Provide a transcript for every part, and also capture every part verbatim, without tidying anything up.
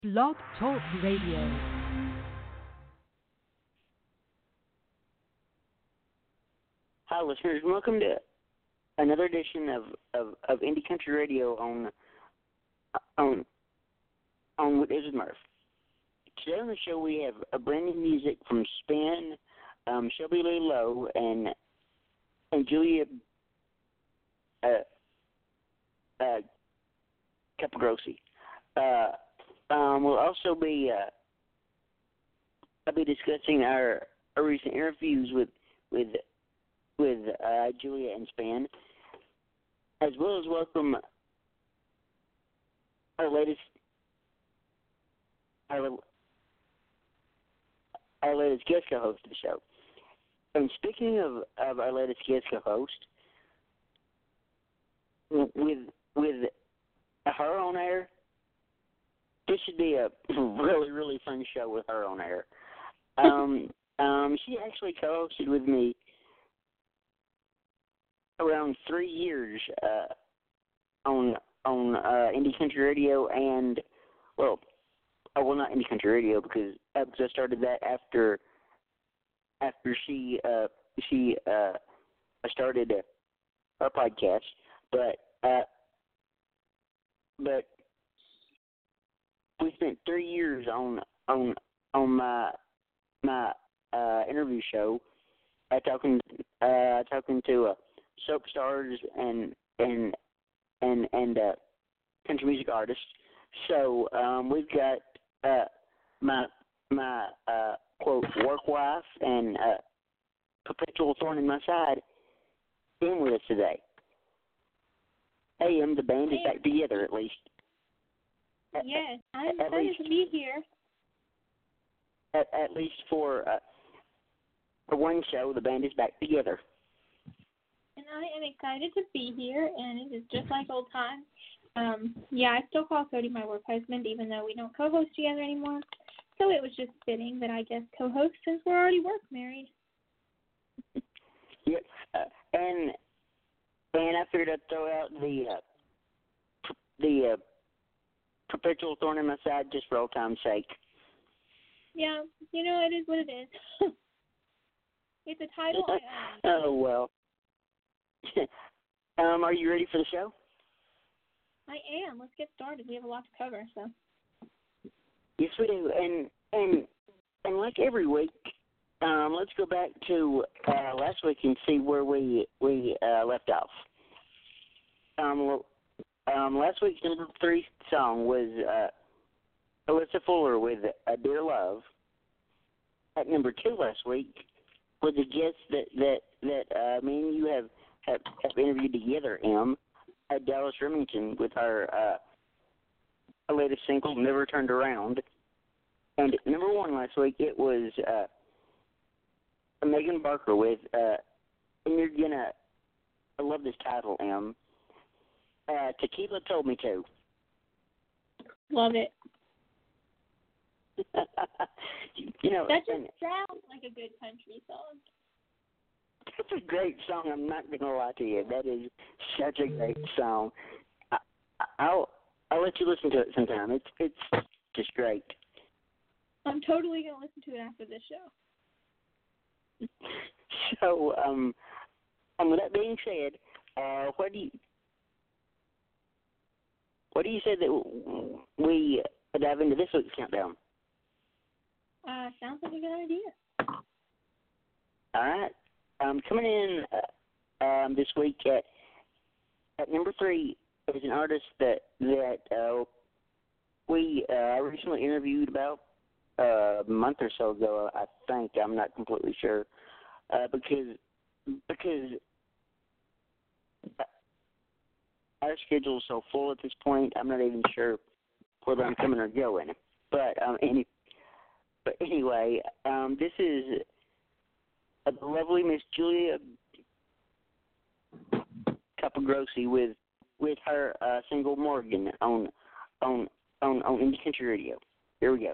Blog Talk Radio. Hi, listeners. Welcome to another edition of, of, of Indie Country Radio on on on with Is Murph. Today on the show we have a brand new music from Spin, um, Shelby Lee Lowe, and and Julia uh, uh, Capagrossi. Uh, um, we'll also be uh, I'll be discussing our, our recent interviews with with. with uh, Julia and Span, as well as welcome our latest our, our latest guest co-host of the show. And speaking of, of our latest guest co-host, with with her on air, this should be a really really fun show with her on air. Um, um, she actually co-hosted with me around three years uh, on on uh, Indie Country Radio, and well, oh, well, not Indie Country Radio because, uh, because I started that after after she uh, she uh, started our podcast, but uh, but we spent three years on on on my my uh, interview show, uh, talking uh, talking to. Uh, soap stars and and and and uh, country music artists. So um, we've got uh, my my uh, quote work wife and uh, perpetual thorn in my side in with us today. A M, the band is back together at least. Yes, I'm at, excited least, to be here. At, at least for uh, for one show, the band is back together. And I am excited to be here, and it is just like old times. Um, yeah, I still call Cody my work husband, even though we don't co-host together anymore. So it was just fitting that I just co-host since we're already work married. Yeah, uh, and and I figured I'd throw out the uh, the uh, perpetual thorn in my side just for old time's sake. Yeah, you know, it is what it is. It's a title I own. Oh, well. um, are you ready for the show? I am. Let's get started. We have a lot to cover, so. Yes, we do. And and and like every week, um, let's go back to uh, last week and see where we we uh, left off. Um, well, um, last week's number three song was uh, Alyssa Fuller with uh, "Dear Love." At number two last week was a guest that that that uh, me and you have. Have, have interviewed together, M, at Dallas Remington with our uh, latest single, Never Turned Around. And number one last week, it was uh, Megan Barker with, uh, and you're going to, I love this title, M, uh, Tequila Told Me To. Love it. you know, that just and, sounds like a good country song. That's a great song. I'm not going to lie to you. That is such a great song. I, I'll I'll let you listen to it sometime. It's it's just great. I'm totally going to listen to it after this show. So, um, and with that being said, uh, what do you what do you say that we dive into this week's countdown? Uh, sounds like a good idea. All right. Um, coming in uh, um, this week at at number three is an artist that that uh, we uh, recently interviewed about uh, a month or so ago. I think I'm not completely sure uh, because because our schedule is so full at this point. I'm not even sure whether I'm coming or going. But um, any but anyway, um, this is. Uh, the lovely Miss Julia Capagrossi with with her uh, single Morgan on on on on Indie Country Radio. Here we go.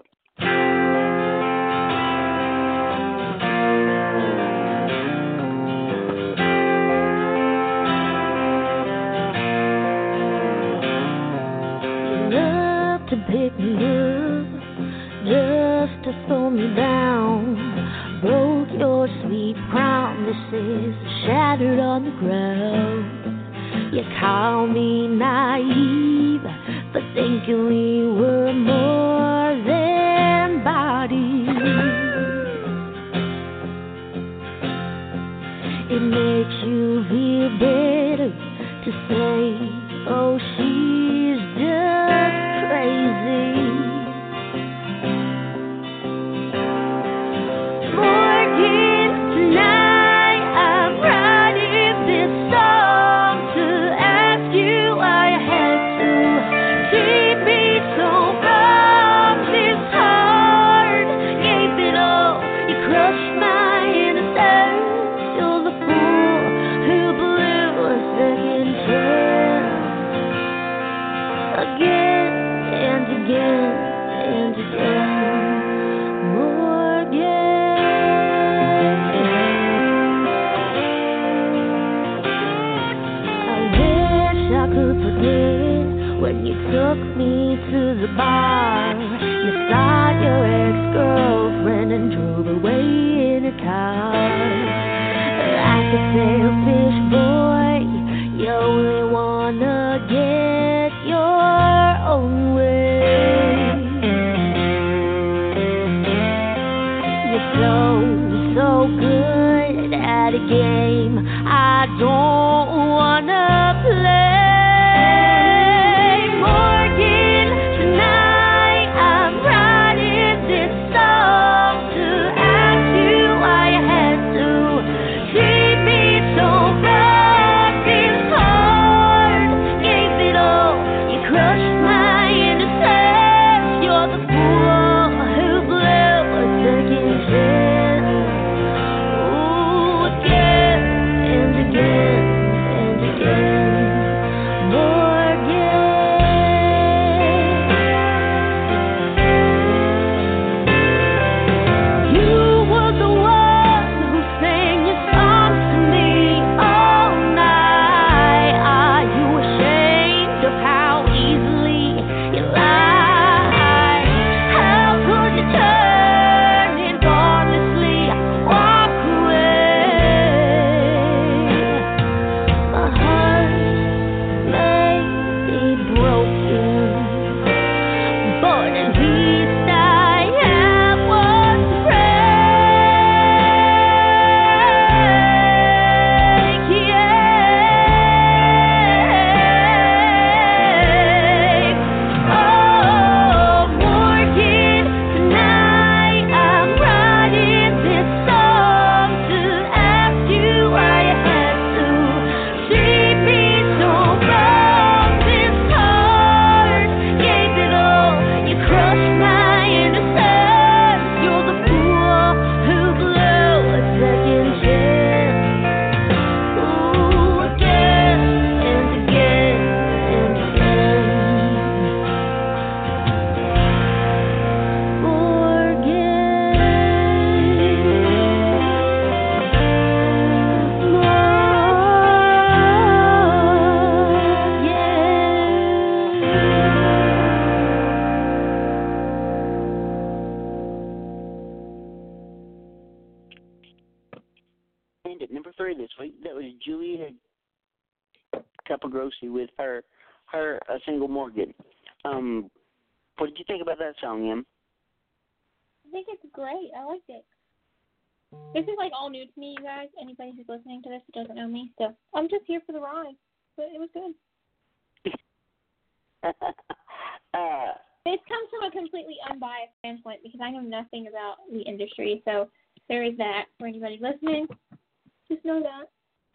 You love to pick me up to slow me down. Broke your sweet promises, shattered on the ground. You call me naive for thinking we were more than bodies. It makes you feel better to say, oh, she's just crazy. Morgan, tonight I'm writing this song to ask you why you had to keep me so from this heart. Gave it all, you crushed my innocence. You're the fool who blew a second chance. Again and again and again. When you took me to the bar, you saw your ex-girlfriend and drove away in a car. Like a selfish boy, you only wanna get your own way. You're so, so good at a game I don't wanna play. Capogrossi with her, her a single Morgan. Um, what did you think about that song, Em? I think it's great. I liked it. This is like all new to me, you guys. Anybody who's listening to this who doesn't know me, so I'm just here for the ride. But it was good. uh, This comes from a completely unbiased standpoint because I know nothing about the industry, so there is that for anybody listening. Just know that.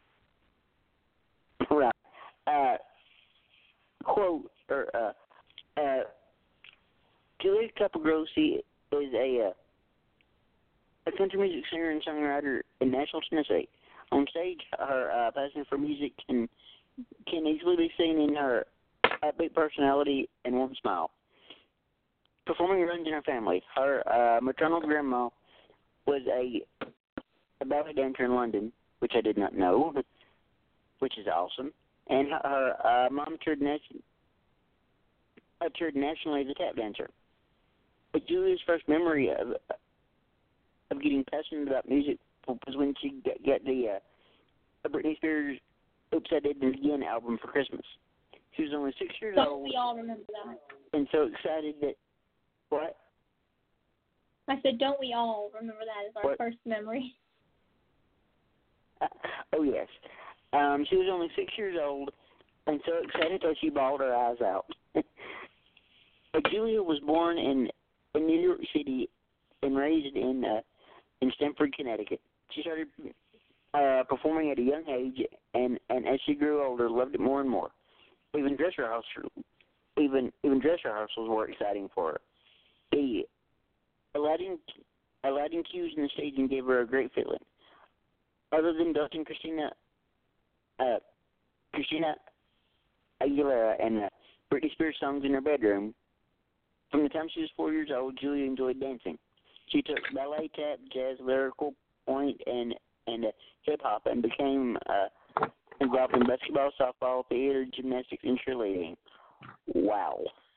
Right. Uh, quote, or, uh, uh, Julia Capogrossi is a, uh, a country music singer and songwriter in Nashville, Tennessee. On stage, her uh, passion for music can can easily be seen in her upbeat personality and warm smile. Performing runs in her family. Her uh, maternal grandma was a, a ballet dancer in London, which I did not know, which is awesome. And her uh, mom toured, nation, uh, toured nationally as a tap dancer, which Julia's first memory of of getting passionate about music was when she got, got the uh, Britney Spears "Oops, I Did It Again" album for Christmas. She was only six years Don't old. we all remember that? And so excited that what? I said, don't we all remember that as our What? first memory? Uh, oh yes. Um, she was only six years old, and so excited that she bawled her eyes out. But Julia was born in, in New York City and raised in uh, in Stamford, Connecticut. She started uh, performing at a young age, and, and as she grew older, loved it more and more. Even dress rehearsals, even even dress rehearsals were exciting for her. The Aladdin Aladdin cues in the staging gave her a great feeling. Other than dusting Christina uh, Christina Aguilera and uh, Britney Spears songs in her bedroom, from the time she was four years old, Julia enjoyed dancing. She took ballet, tap, jazz, lyrical, point, and and uh, hip hop, and became uh, involved in basketball, softball, theater, gymnastics, and cheerleading. Wow.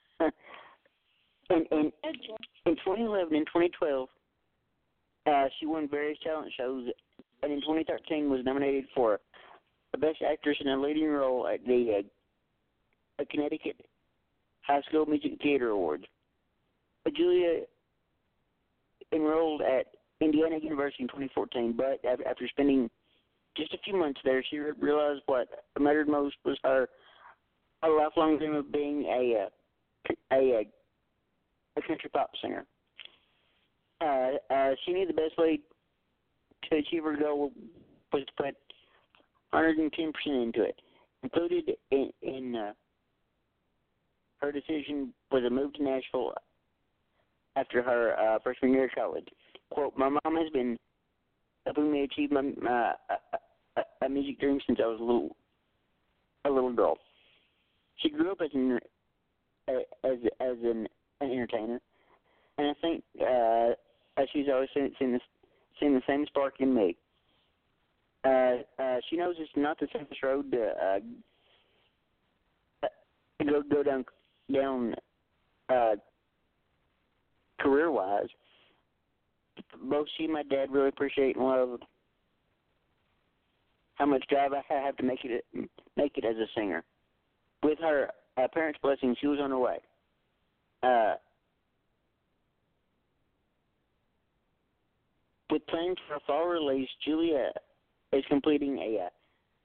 and and in twenty eleven and twenty twelve, uh, she won various talent shows, and in twenty thirteen was nominated for the Best Actress in a Leading Role at the uh, Connecticut High School Music Theater Awards. Uh, Julia enrolled at Indiana University in twenty fourteen, but after spending just a few months there, she realized what mattered most was her, her lifelong dream of being a uh, a, a country pop singer. Uh, uh, she knew the best way to achieve her goal was to put one hundred ten percent into it. Included in, in uh, her decision was a move to Nashville after her uh, freshman year of college. Quote, "My mom has been helping me achieve my uh, a, a music dream since I was a little a little girl." She grew up as an as as an, an entertainer, and I think uh, as she's always seen, seen, this, seen the same spark in me. Uh, uh, she knows it's not the safest road to uh, go go down down uh, career wise. Both she and my dad really appreciate and love how much drive I have to make it make it as a singer. With her uh, parents' blessing, she was on her way. Uh, with plans for a fall release, Julia is completing a uh,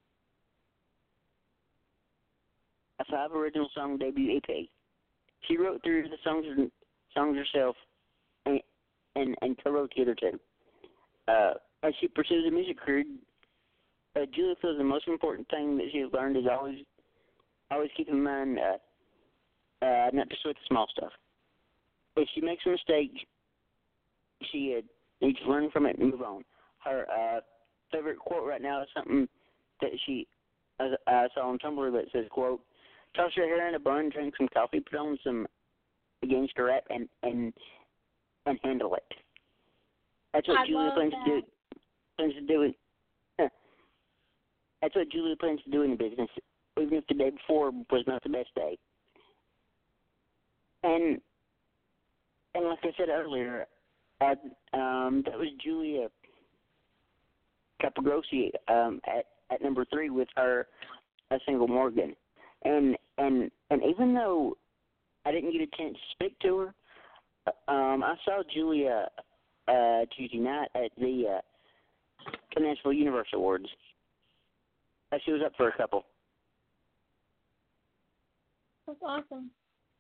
a five original song debut E P. She wrote through the songs songs herself and and, and co-wrote the other two. Uh, as she pursues a music career, uh, Julia feels the most important thing that she has learned is always always keep in mind uh, uh, not to sweat the small stuff. If she makes a mistake, she uh, needs to learn from it and move on. Her uh, favorite quote right now is something that she uh, I saw on Tumblr that says, quote, "Toss your hair in a bun, drink some coffee, put on some gangster rap, and and and handle it." That's what I Julia love plans that. to do. Plans to do it. That's what Julia plans to do in the business, even if the day before was not the best day. And and like I said earlier, uh, um, that was Julia Capogrossi um, at at number three with her a single Morgan. And and and even though I didn't get a chance to speak to her, um, I saw Julia uh, Tuesday night at the uh, Nashville Universal Awards. Uh, she was up for a couple. That's awesome.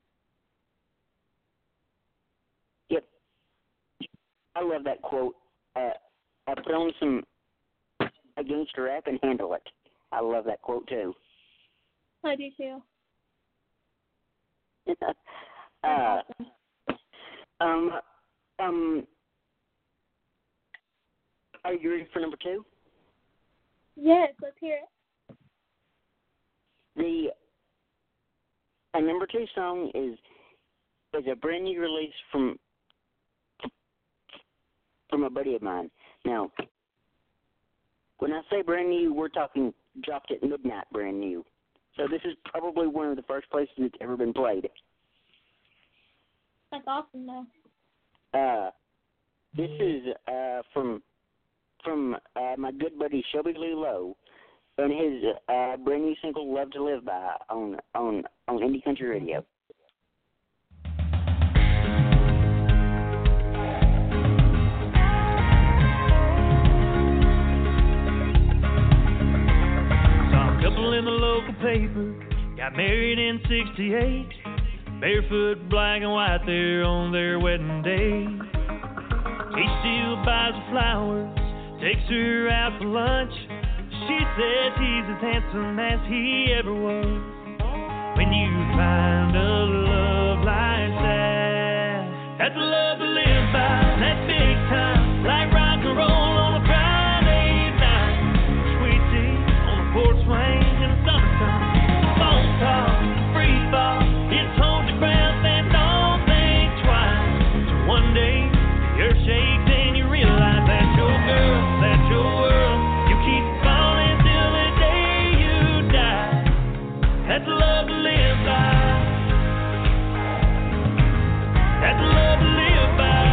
Yep. I love that quote. Uh, I put on some gangster rap and handle it. I love that quote too. I do too. uh, um, um, are you ready for number two? Yes, let's hear it. The uh, number two song is is a brand new release from from a buddy of mine. Now, when I say brand new, we're talking dropped at midnight brand new. So this is probably one of the first places it's ever been played. That's awesome, though. Uh, this is uh, from from uh, my good buddy Shelby Lou Lowe and his uh, brand new single "Love to Live By" on on on Indie Country Radio. Saw a couple in the local paper, got married in sixty-eight. Barefoot, black and white there on their wedding day. He still buys her flowers, takes her out for lunch. She says he's as handsome as he ever was. When you find a love like that, that's a love to live by. That's big time, like rock and roll on a Friday night. Sweet tea on a porch swing in the summertime. Phone call, free fall. It's hold your breath and don't think twice. So one day, the earth shakes and you realize that's your girl, that's your world. You keep falling till the day you die. That's love to live by. That's love to live by.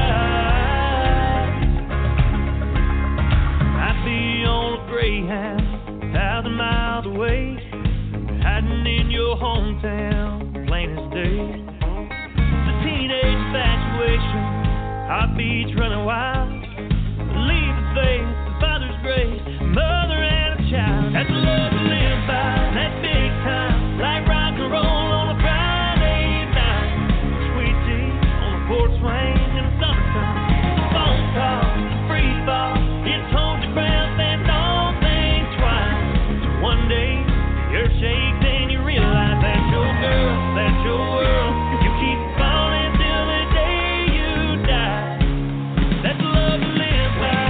I'd be on a Greyhound, a thousand miles away, hiding in your hometown. Plain as day. The teenage infatuation, heartbeats running wild. Leave the faith, the father's grace, mother and a child. That's love to live by. That's big time, like rock and roll on a Friday night. Sweet tea on a porch swing in the summertime. Phone call, free fall. It's hold your breath and don't think twice. So one day, the earth shakes and you realize that's your girl. That's your world. You keep falling till the day you die. That's love to live by.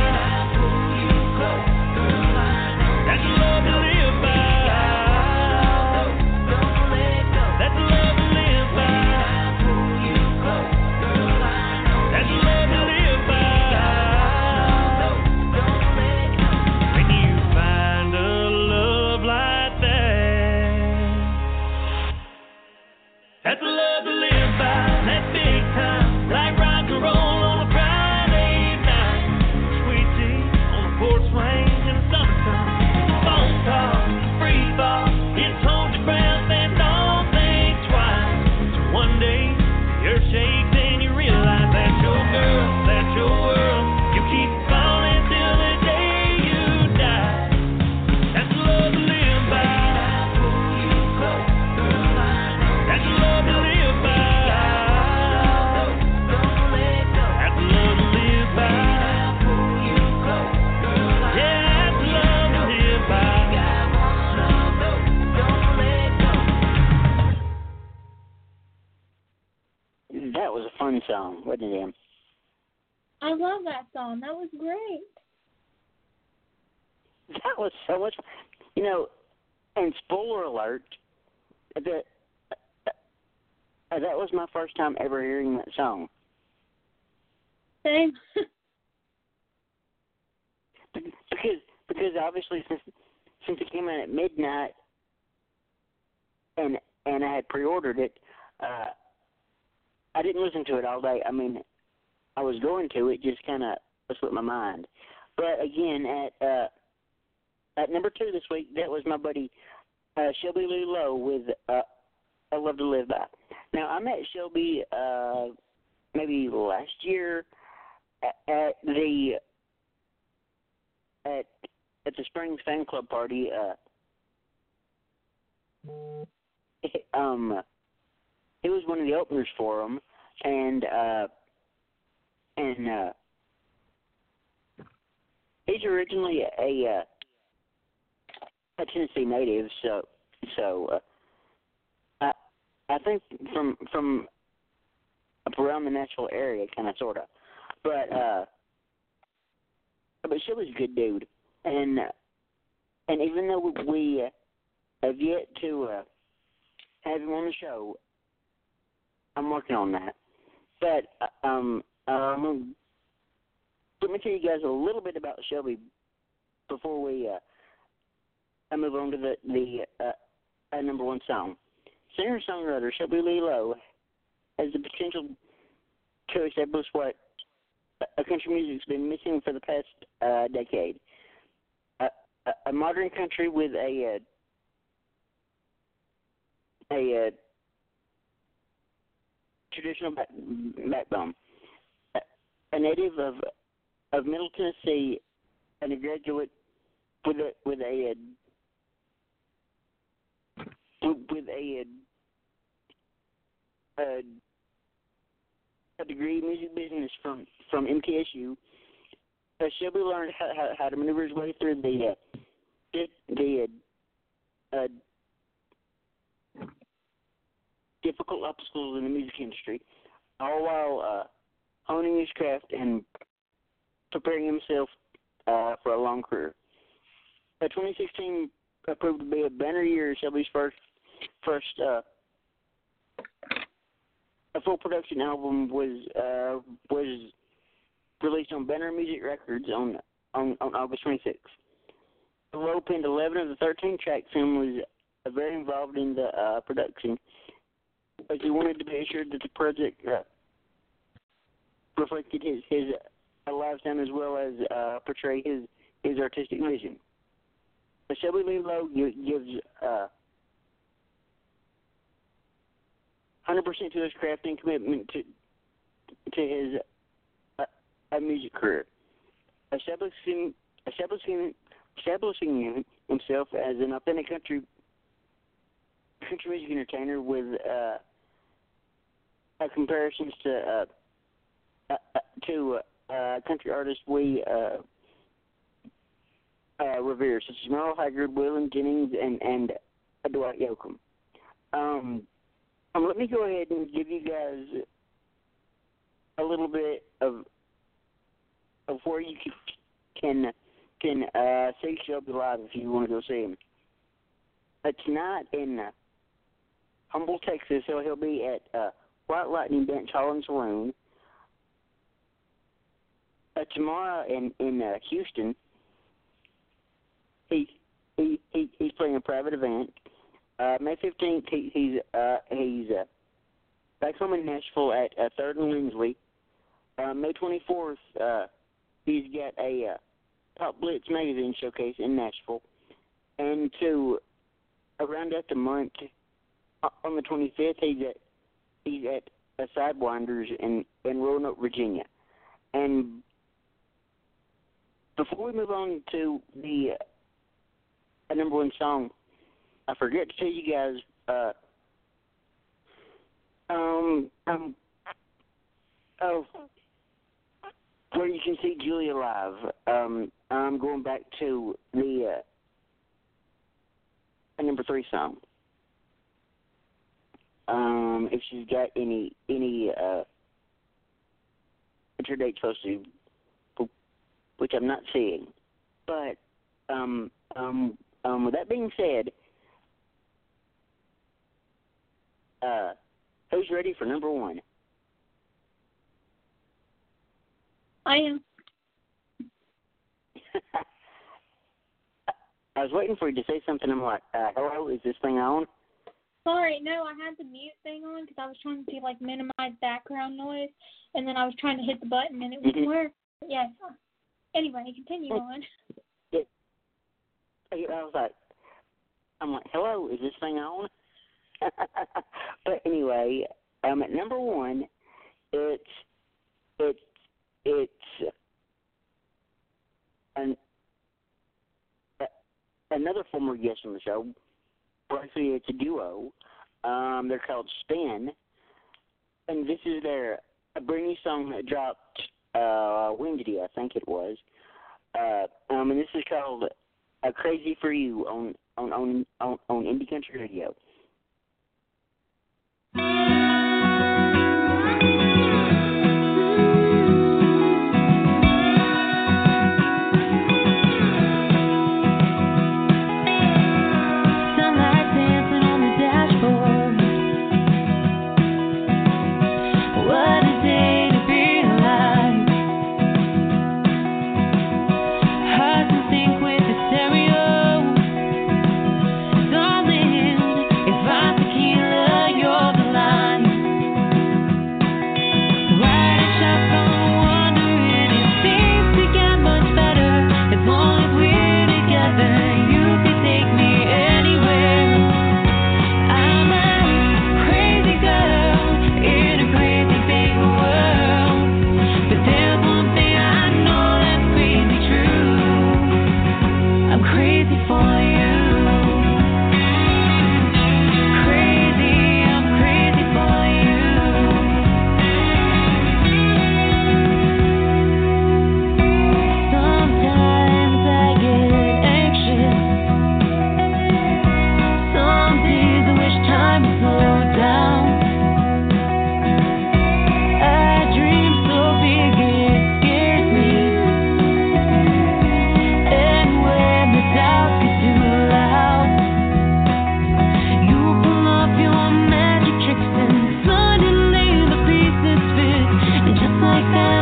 That's love to live by. That's love to live by. That's love to live by. When you find a love like that, that's love to live by. That's big time, like rock and roll on a Friday night. Sweet tea on a porch swing in the summertime. Phone call, free fall. It's hold your breath and don't think twice. So one day, the earth shakes and you realize that's your girl, that's your world. You keep falling till the day you die. That's love to live by. That's love to live by. That's love to live by. Yeah, that's love to live by. That was a fun song, wasn't it, Em? I love that song. That was great. That was so much. You know, and spoiler alert, that uh, that was my first time ever hearing that song. Same. Because because obviously since since it came out at midnight, and and I had pre-ordered it, uh, I didn't listen to it all day. I mean, I was going to. It just kind of slipped my mind. But again, at uh, at number two this week, that was my buddy uh, Shelby Lou Lowe with uh, "I Love to Live By." Now I met Shelby uh, maybe last year at, at the at at the Springs Fan Club party. Uh, um, it was one of the openers for them, and uh, and uh, he's originally a a, a Tennessee native, so so uh, I I think from from up around the Nashville area, kind of sorta, but uh, but Shelby's a good dude, and and even though we uh, have yet to uh, have him on the show, I'm working on that. But um, um, let me tell you guys a little bit about Shelby before we uh, I move on to the the uh, uh, number one song. Singer-songwriter Shelby Lee Lowe has the potential to establish what uh, country music's been missing for the past uh, decade. Uh, a, a modern country with a uh, a uh, traditional back, backbone. A, a native of of Middle Tennessee and a graduate with a with a uh, with a, uh, a a degree in music business from, from M T S U. Uh, Shelby learned how, how, how to maneuver his way through the uh, the uh, uh, difficult obstacles in the music industry, all while uh, honing his craft and preparing himself uh, for a long career. Uh, twenty sixteen uh, proved to be a banner year. Shelby's first first uh, a full production album was uh, was released on Banner Music Records on on, on August twenty-sixth. Lowe penned eleven of the thirteen tracks and was uh, very involved in the uh, production, as he wanted to be assured that the project uh, reflected his his uh, lifestyle as well as uh, portray his his artistic vision. Uh, Shelby Lee Lowe gives uh, one hundred percent to his craft and commitment to to his uh, uh, music career, establishing establishing establishing himself as an authentic country country music entertainer with uh, uh, comparisons to uh, uh, uh, to uh, country artists we uh, uh, revere, such as Merle Haggard, Waylon Jennings, and and uh, Dwight Yoakam. Um, Um, let me go ahead and give you guys a little bit of of where you can can, can uh, see Shelby live if you want to go see him. Uh, tonight in uh, Humble, Texas, he'll, he'll be at uh, White Lightning Bench Hall and Saloon. Uh, tomorrow in in uh, Houston, he he he he's playing a private event. Uh, May fifteenth, he, he's uh, he's uh, back home in Nashville at uh, Third and Lindsley. Uh, May twenty-fourth, uh, he's got a uh, Pop Blitz magazine showcase in Nashville. And to uh, round out the month, uh, on the twenty-fifth, he's at he's at uh, Sidewinders in, in Roanoke, Virginia. And before we move on to the uh, number one song, I forget to tell you guys, uh, um, um, oh, where you can see Julia live. Um, I'm going back to the uh, number three song. Um, if she's got any any uh, her date's supposed to, which I'm not seeing. But um, um, um, with that being said. Uh, who's ready for number one? I am. I was waiting for you to say something. I'm like, uh, hello, is this thing on? Sorry, no, I had the mute thing on because I was trying to, like, minimize background noise, and then I was trying to hit the button, and it wouldn't mm-hmm. work. Yes. Anyway, continue on. Yeah. I was like, I'm like, hello, is this thing on? But anyway, um, at number one, it's it's it's an, uh, another former guest on the show. Well, actually, it's a duo. Um, they're called Spin, and this is their a brand new song that dropped uh, Wednesday, I think it was. Uh, um, and this is called uh, "Crazy for You" on on on on, on Indie Country Radio. Heart and think with the stereo. Darling,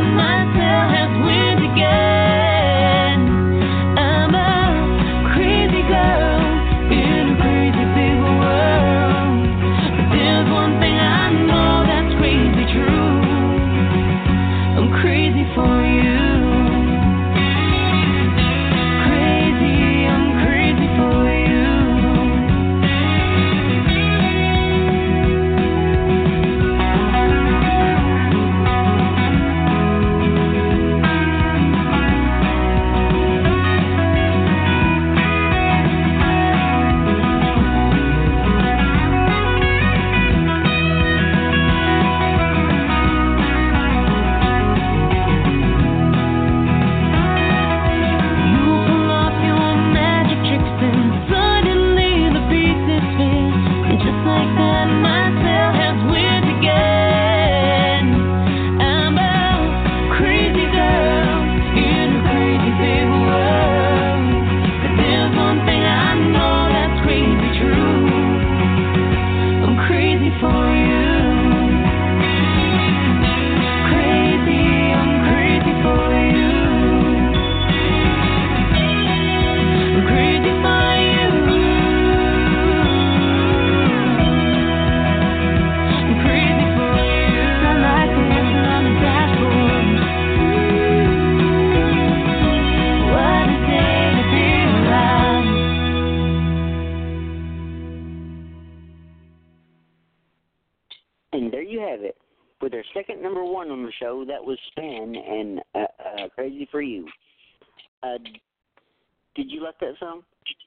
with their second number one on the show. That was Span and uh, uh, Crazy for You. Uh, did you like that song?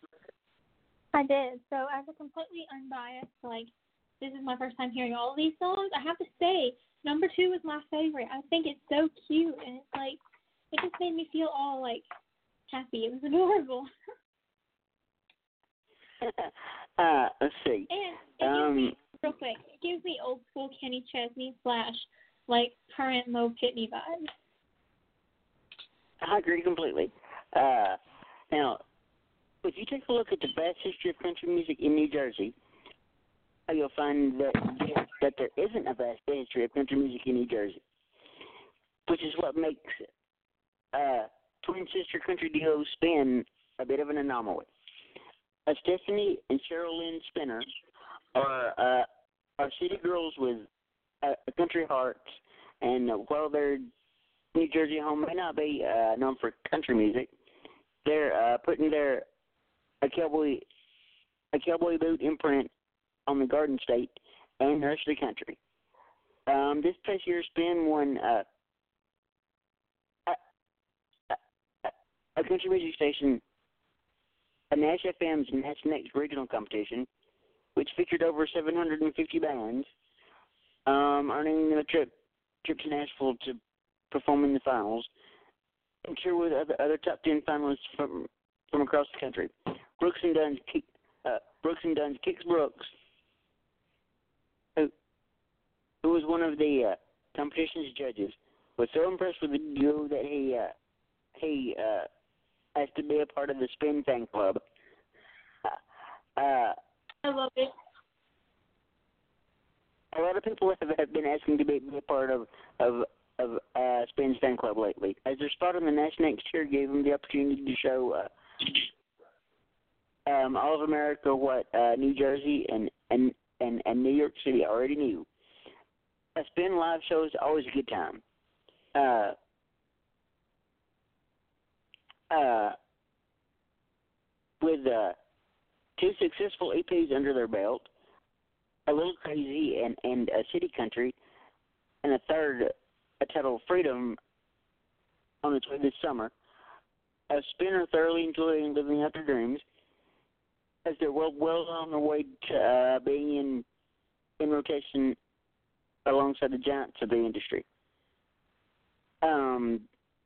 I did. So as a completely unbiased, like, this is my first time hearing all of these songs, I have to say, number two was my favorite. I think it's so cute, and it's like, it just made me feel all, like, happy. It was adorable. uh, let's see. And it um, gives me, real quick, it gives me old school Kenny Chesney slash, like, current Mo Pitney vibes. I agree completely. Uh, now, if you take a look at the best history of country music in New Jersey, you'll find that that there isn't a vast history of country music in New Jersey, which is what makes uh, twin sister country duo Spin a bit of an anomaly. Uh, Stephanie and Cheryl Lynn Spinner are uh, are city girls with uh, country hearts, and uh, while their New Jersey home may not be uh, known for country music, they're uh, putting their a cowboy a cowboy boot imprint on the Garden State and the rest of the country. Um, this past year, Spin won uh, a, a, a country music station, a Nash F M's Nash Next regional competition, which featured over seven hundred fifty bands, um, earning a trip trip to Nashville to perform in the finals, and tour with other, other top ten finalists from from across the country. Brooks and Dunn's uh, Brooks and Dunn's Kix Brooks, who, who was one of the uh, competition's judges, was so impressed with the duo that he uh, he uh, asked to be a part of the Spin fan club. Uh, uh, I love it. A lot of people have, have been asking to be, be a part of of of uh, Spin's fan club lately, as their spot on the Nash Next tier gave them the opportunity to show Uh, Um, all of America what uh, New Jersey and, and, and, and New York City already knew. A Spin live show is always a good time. Uh, uh, with uh, two successful E Ps under their belt, A Little Crazy and, and a City Country, and a third, a title Freedom, on its way this summer, a Spin are thoroughly enjoying living out their dreams, as they're well, well on their way to uh, being in in rotation alongside the giants of the industry. Um,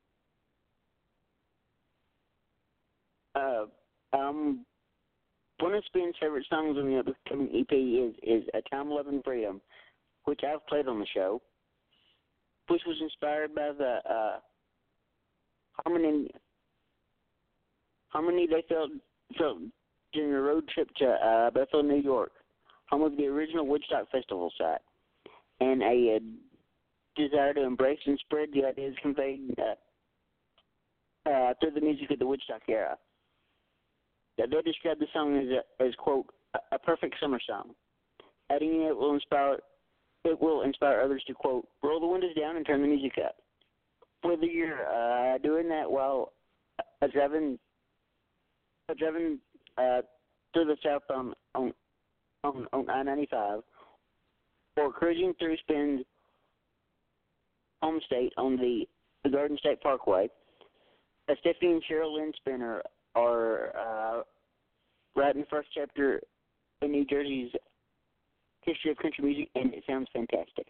uh, um, one of Spin's favorite songs on the upcoming E P is, is A Time, Love, and Freedom, which I've played on the show, which was inspired by the uh, harmony, harmony they felt felt during a road trip to uh, Bethel, New York, home of the original Woodstock Festival site, and a desire to embrace and spread the ideas conveyed uh, uh, through the music of the Woodstock era. They describe the song as, a, as quote, a, a perfect summer song. Adding it will inspire it will inspire others to, quote, roll the windows down and turn the music up. Whether you're uh, doing that while uh, driving, uh, driving uh, through the south on on on, on I ninety-five, or cruising through Spin's home state on the, the Garden State Parkway, uh, Stephanie and Cheryl Lynn Spinner are uh, writing the first chapter in New Jersey's history of country music, and it sounds fantastic.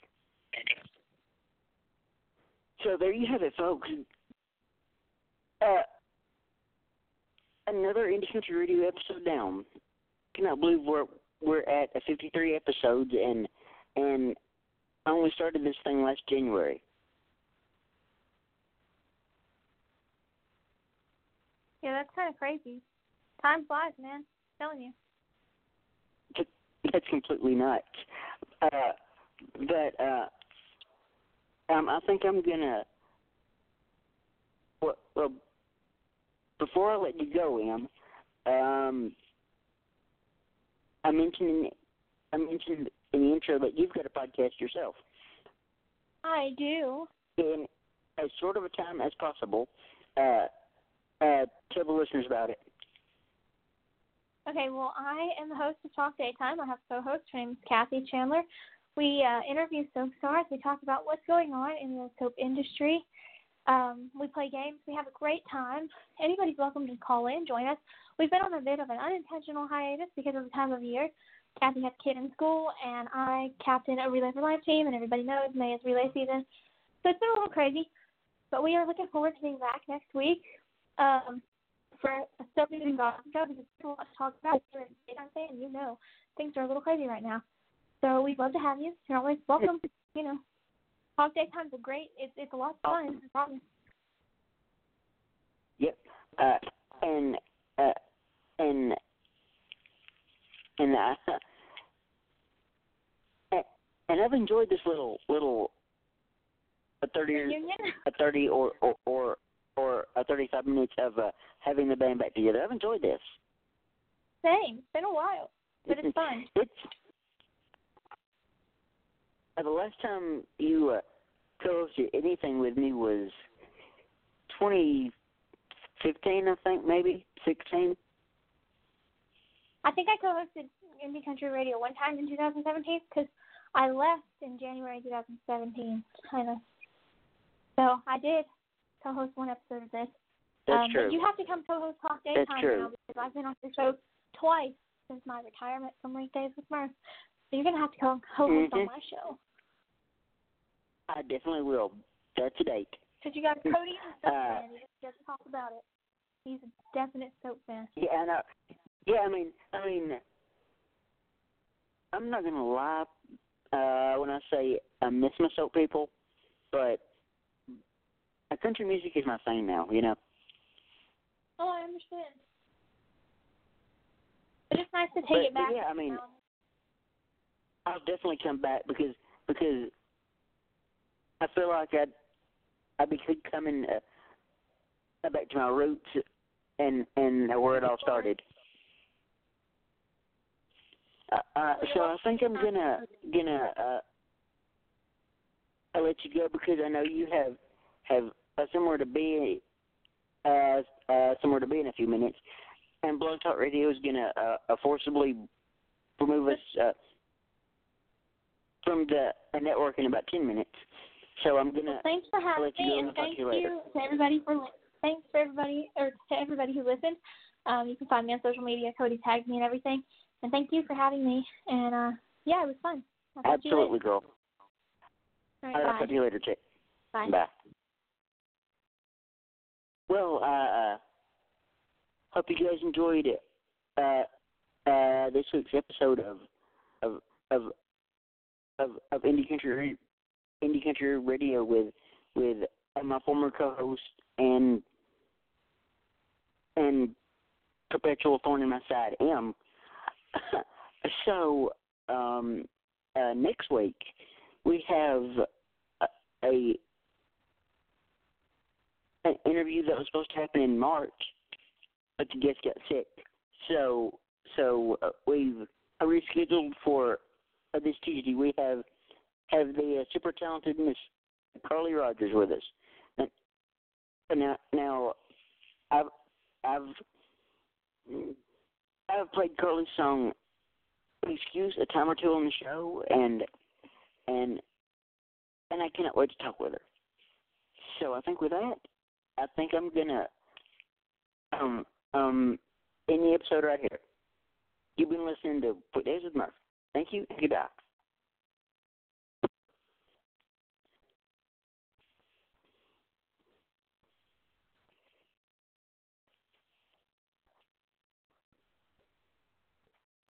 So there you have it, folks. Uh, another Indie Country Radio episode down. Cannot believe we're we're at fifty-three episodes, and and I only started this thing last January. Yeah, that's kind of crazy. Time flies, man. I'm telling you. That's completely nuts. Uh, but uh, um, I think I'm gonna. Well, well, before I let you go, Em, um, I mentioned I mentioned in the intro that you've got a podcast yourself. I do. In as short of a time as possible, uh, uh, tell the listeners about it. Okay, well, I am the host of Talk Daytime. I have a co-host. Her name is Kathy Chandler. We uh, interview soap stars. We talk about what's going on in the soap industry. Um, we play games. We have a great time. Anybody's welcome to call in, join us. We've been on a bit of an unintentional hiatus because of the time of year. Kathy has a kid in school, and I captain a Relay for Life team, and everybody knows May is relay season. So it's been a little crazy, but we are looking forward to being back next week. Um, for a Soap News and Gossip Show, because there's a lot to talk about here in daytime, and you know things are a little crazy right now. So we'd love to have you. You're always welcome. You know, Talk Daytime's a great. It's it's a lot of fun. I promise. Yep. Uh, and uh, and and uh, and I've enjoyed this little little a thirty or, a thirty or or. or or uh, thirty-five minutes of uh, having the band back together. I've enjoyed this. Same. It's been a while, but it's fun. It's uh, the last time you uh, co-hosted anything with me was twenty fifteen, I think, maybe sixteen. I think I co-hosted Indie Country Radio one time in two thousand seventeen because I left in January two thousand seventeen, kind of. So I did co-host one episode of this. That's um, true. But you have to come co-host Talk Daytime That's true. now because I've been on the show twice since my retirement from Weekdays with Murph. So you're going to have to co- co-host mm-hmm. on my show. I definitely will. That's a date. Because you got Cody and soap uh, fan. He just doesn't talk about it. He's a definite soap fan. Yeah, I know. Yeah, I mean, I mean, I'm not going to lie uh, when I say I miss my soap people, but country music is my thing now, you know. Oh, I understand. But it's nice to take but, it back. But yeah, I mean, I'll definitely come back because because I feel like I'd I'd be coming uh, back to my roots and and where it all started. Uh, uh, so I think I'm gonna gonna uh, I'll let you go because I know you have have uh, somewhere to be uh, uh, somewhere to be in a few minutes, and Blog Talk Radio is gonna uh, uh, forcibly remove us uh, from the uh, network in about ten minutes. So I'm gonna. Well, thanks for having let you me, go and and talk thank to you later. you to everybody for li- thanks for everybody or to everybody who listened. Um, you can find me on social media. Cody tagged me and everything. And thank you for having me. And uh, yeah, it was fun. I'll talk to you Absolutely, later. girl. All right, I'll bye. talk to you later, Chick. Bye. Bye. Well, uh, hope you guys enjoyed uh, uh, this week's episode of of of of, of Indie Country Indie Country Radio with with uh, my former co-host and and perpetual thorn in my side, M. so um, uh, next week we have uh, a an interview that was supposed to happen in March, but the guest got sick. So so uh, we've rescheduled for uh, this Tuesday. We have have the uh, super talented Miss Carly Rogers with us. And, and now now I've I've I've played Carly's song "Excuse" a time or two on the show, and and and I cannot wait to talk with her. So I think with that, I think I'm gonna um um end the episode right here. You've been listening to Put Days with Murph. Thank you and goodbye.